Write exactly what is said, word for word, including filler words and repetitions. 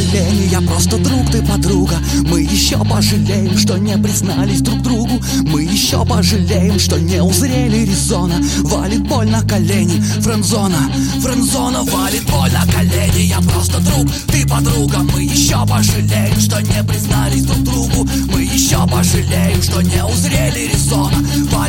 пожаление, я просто друг, ты подруга. Мы еще пожалеем, что не признались друг другу. Мы еще пожалеем, что не узрели резона. Валит боль на колени, френдзона, френдзона. Валит боль на колени, я просто друг, ты подруга. Мы еще пожалеем, что не признались друг другу. Мы еще пожалеем, что не узрели резона.